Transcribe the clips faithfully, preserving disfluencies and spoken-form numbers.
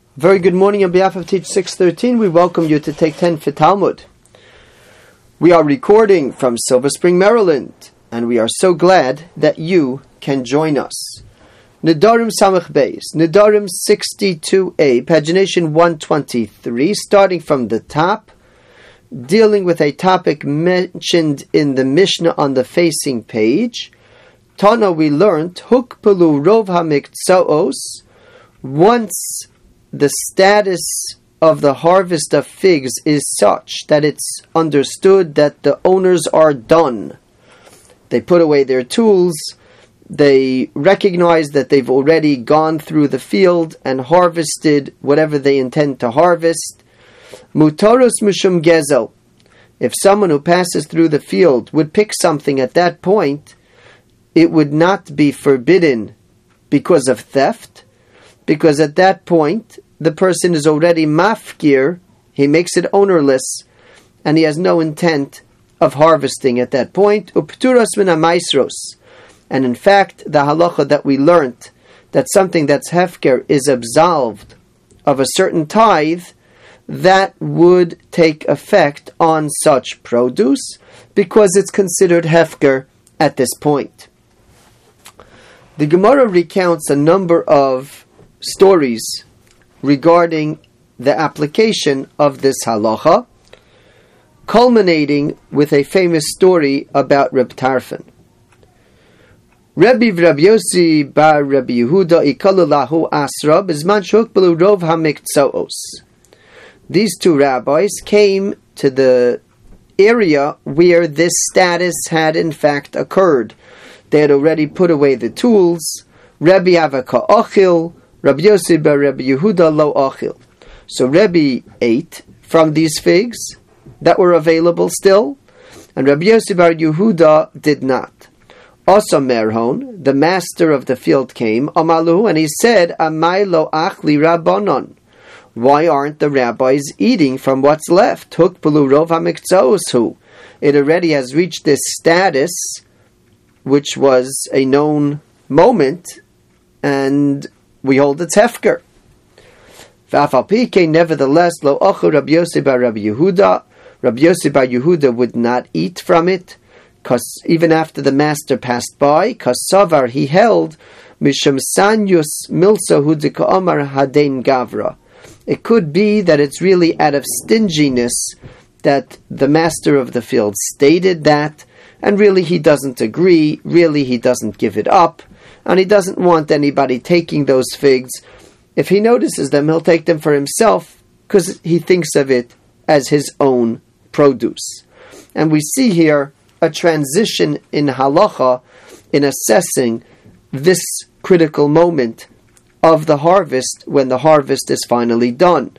Very good morning on behalf of Teach six thirteen. We welcome you to Take ten for Talmud. We are recording from Silver Spring, Maryland, and we are so glad that you can join us. Nedarim Samach Beis, Nedarim sixty-two a, pagination one twenty-three, starting from the top, dealing with a topic mentioned in the Mishnah on the facing page. Tana, we learned, Hukpelu Rov HaMiktsa'os, once the status of the harvest of figs is such that it's understood that the owners are done. They put away their tools, they recognize that they've already gone through the field and harvested whatever they intend to harvest. Mutaros Mushum Gezel. If someone who passes through the field would pick something at that point, it would not be forbidden because of theft, because at that point, the person is already mafkir, he makes it ownerless, and he has no intent of harvesting at that point. Upturas min hamaisros. And in fact, the halacha that we learnt, that something that's hefker is absolved of a certain tithe, that would take effect on such produce, because it's considered hefker at this point. The Gemara recounts a number of stories regarding the application of this halacha, culminating with a famous story about Reb Tarfon. Rabbi Rabbi Yossi bar Rabbi Yehuda ikalu lahu asra bizman shukbelu rov hamiktsa'os. These two rabbis came to the area where this status had in fact occurred. They had already put away the tools. Rabbi Avaka Ochil, Rabbi Yossi bar Rabbi Yehuda lo Ochil. So Rabbi ate from these figs that were available still, and Rabbi Yossi bar Yehuda did not. Also Merhon, the master of the field, came, Amalu, and he said, Amai lo achli rabbanon. Why aren't the rabbis eating from what's left? Hukpelu rov hamiktsa'os. It already has reached this status, which was a known moment, and we hold its hefker. Nevertheless, lo ochu Rabbi Yossi bar Rabbi Yehuda. Rabbi Yossi bar Yehuda would not eat from it, because even after the master passed by, kasavar, he held mishum sanyus milsa hudika omar hadein gavra. It could be that it's really out of stinginess that the master of the field stated that, and really he doesn't agree, really he doesn't give it up, and he doesn't want anybody taking those figs. If he notices them, he'll take them for himself, because he thinks of it as his own produce. And we see here a transition in halacha in assessing this critical moment of the harvest, when the harvest is finally done.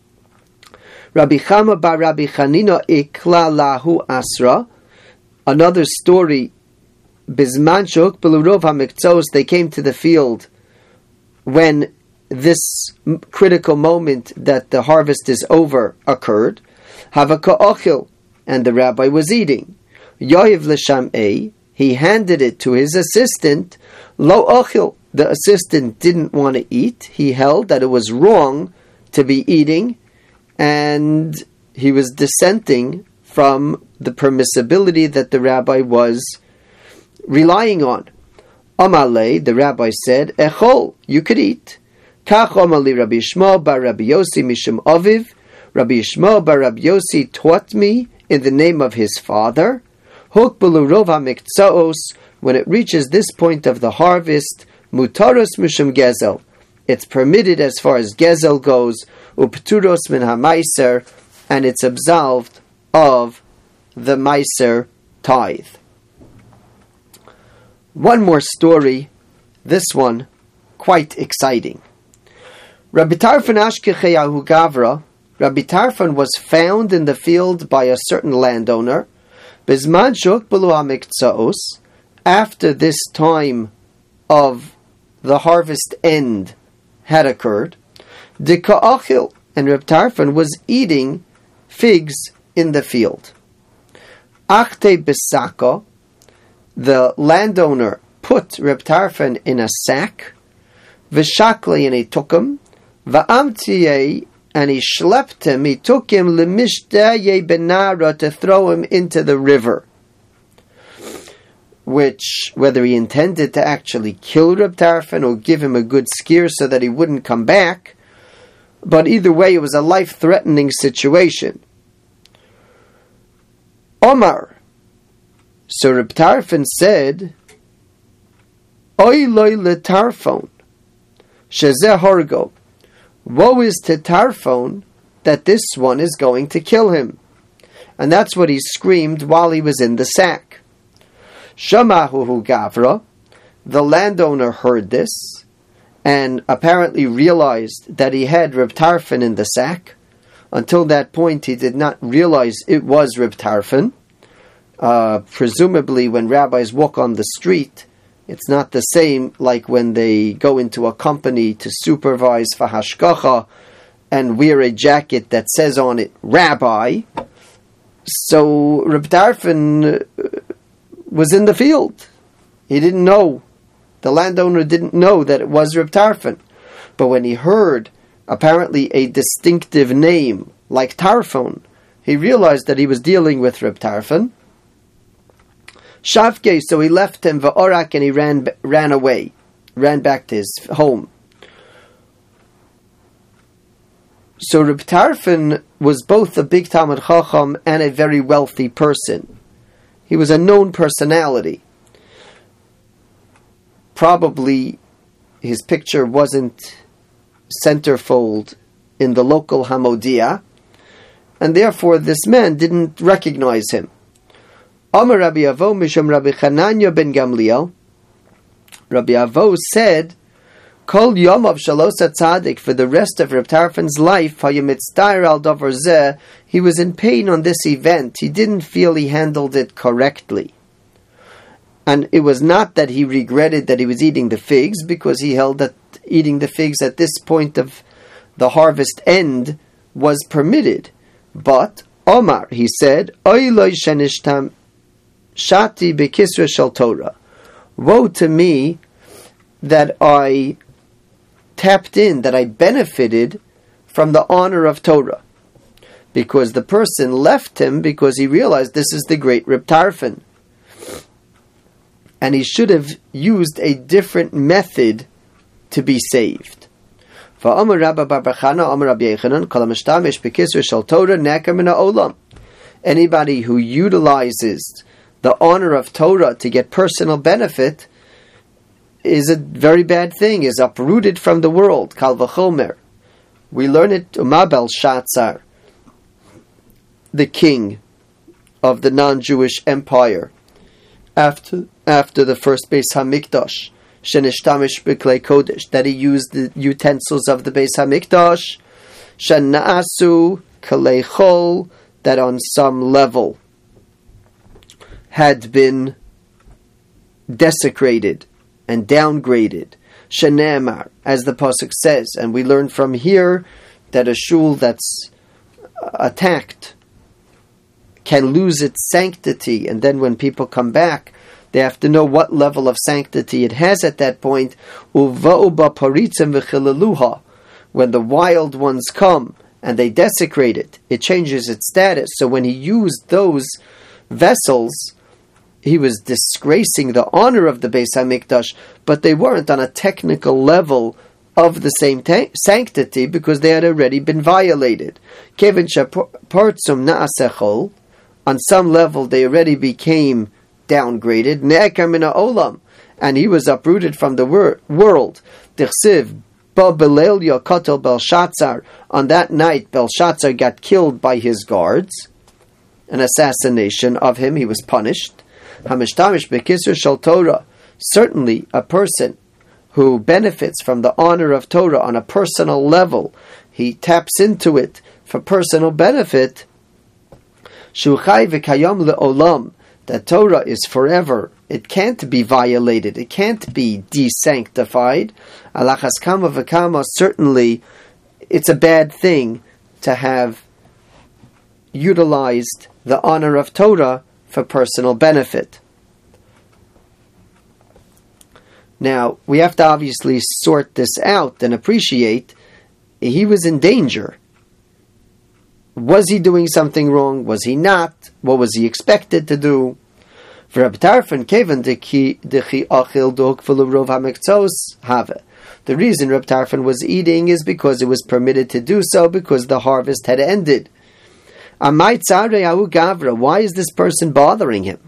Rabbi Chama bar Rabbi Chanina ikla lahu asra. Another story, Bizman shuk belurov hamiktsa'os, they came to the field when this critical moment that the harvest is over occurred. Havaka ochil, and the rabbi was eating. Yoiv l'sham'ei, he handed it to his assistant. Lo ochil, the assistant didn't want to eat. He held that it was wrong to be eating, and he was dissenting from the permissibility that the rabbi was relying on. Amalei, the rabbi said, Echol, you could eat. Kach Amali Rabbi Yishmael bar Rabbi Yossi mishum aviv. Rabbi Yishmael bar Rabbi Yossi taught me in the name of his father. Hukbelu rov hamiktsa'os, when it reaches this point of the harvest, mutaros mishum gezel, it's permitted as far as gezel goes, upturos min hamaiser, and it's absolved of the meiser tithe. One more story, this one quite exciting. Rabbi Tarfon Ashkechayahu Gavra, Rabbi Tarfon was found in the field by a certain landowner, Bizman shuk belu hamiktsa'os, after this time of the harvest end had occurred, Dika achil, and Reb Tarfon was eating figs in the field. Achte besaka, the landowner put Reb Tarfon in a sack, v'shakli, and he took him, Va'amtiye, and he schlepped him, he took him lemishdaye benara, to throw him into the river. Which, whether he intended to actually kill Reb Tarfon or give him a good scare so that he wouldn't come back, but either way it was a life-threatening situation. Omar, so Reb Tarfon said, Oy loy le Tarfon, shezeh horgo, woe is to Tarfon that this one is going to kill him. And that's what he screamed while he was in the sack. Shamahu Gavra, the landowner heard this, and apparently realized that he had Reb Tarfon in the sack. Until that point he did not realize it was Reb Tarfon. Uh, presumably when rabbis walk on the street, it's not the same like when they go into a company to supervise for hashgacha and wear a jacket that says on it, Rabbi. So Reb Tarfon was in the field. He didn't know. The landowner didn't know that it was Reb Tarfon. But when he heard apparently a distinctive name like Tarfon, he realized that he was dealing with Reb Tarfon. Shavke, so he left him va'orak, and he ran ran away, ran back to his home. So Reb Tarfon was both a big Talmid Chacham and a very wealthy person. He was a known personality. Probably his picture wasn't centerfold in the local Hamodia, and therefore this man didn't recognize him. Amar Rabbi Avo Mishum Rabbi Chananya ben Gamliel. Rabbi Avo said, Kol Yom of Shalosa Tzadik, for the rest of Reb Tarfon's life, Hayamitzdar al Davar Zeh, he was in pain on this event. He didn't feel he handled it correctly. And it was not that he regretted that he was eating the figs, because he held that eating the figs at this point of the harvest end was permitted. But Omar, he said, Oy loy shenishtam shati bekisra shel Torah. Woe to me that I tapped in, that I benefited from the honor of Torah. Because the person left him because he realized this is the great Reb Tarfon. And he should have used a different method to be saved. Anybody who utilizes the honor of Torah to get personal benefit is a very bad thing, is uprooted from the world. Kal v'chomer. We learn it, Uma Belshazzar, the king of the non-Jewish empire, after after the first Beis Hamikdash, shenishtamish b'klei kodesh, that he used the utensils of the Beis Hamikdash, shenaasu kalei chol, that on some level had been desecrated and downgraded. Shenemar, as the pasuk says, and we learn from here that a shul that's attacked can lose its sanctity, and then when people come back, they have to know what level of sanctity it has at that point. Uva'uba paritzim v'chilaluha, when the wild ones come and they desecrate it, it changes its status. So when he used those vessels, he was disgracing the honor of the Beis HaMikdash, but they weren't on a technical level of the same ta- sanctity because they had already been violated. Kevin shapartzum na'asechol, on some level they already became downgraded. Ne'ekar mina olam, and he was uprooted from the wor- world. Dichsiv ba belelya katel Belshazzar, on that night Belshazzar got killed by his guards, an assassination of him, he was punished. Hamishtamish bekisur shel Torah, certainly a person who benefits from the honor of Torah on a personal level, he taps into it for personal benefit. Shuchai v'kayom le'olam, that Torah is forever, it can't be violated, it can't be desanctified. Alachas kama v'kama, certainly it's a bad thing to have utilized the honor of Torah for personal benefit. Now, we have to obviously sort this out and appreciate he was in danger. Was he doing something wrong? Was he not? What was he expected to do? The reason Reb Tarfon was eating is because it was permitted to do so, because the harvest had ended. Why is this person bothering him?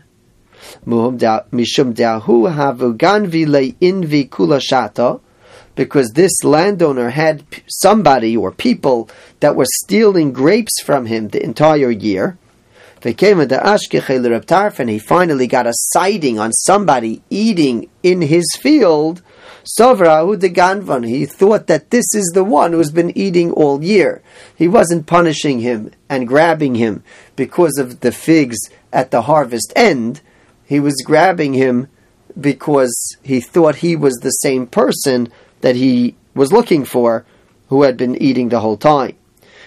Because this landowner had somebody or people that were stealing grapes from him the entire year. They came into Ashkechel Reb Tarfon, he finally got a sighting on somebody eating in his field. Sovrahu de Ganvan, he thought that this is the one who's been eating all year. He wasn't punishing him and grabbing him because of the figs at the harvest end. He was grabbing him because he thought he was the same person that he was looking for, who had been eating the whole time.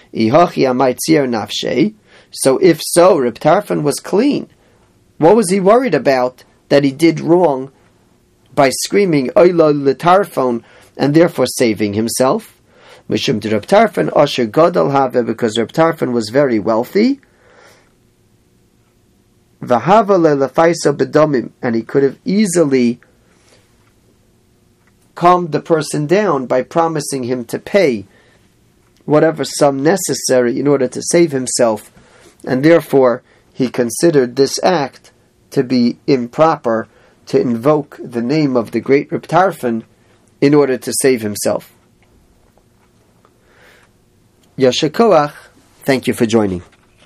So if so, Reb Tarfon was clean. What was he worried about that he did wrong by screaming Oila L'Tarfon and therefore saving himself? Mishum de Reb Tarfon Asher Gadol Have, because Reb Tarfon was very wealthy. V'hava le'lefaiso bedomim, and he could have easily calmed the person down by promising him to pay whatever sum necessary in order to save himself, and therefore he considered this act to be improper, to invoke the name of the great Reb Tarfon in order to save himself. Yasher Koach, thank you for joining.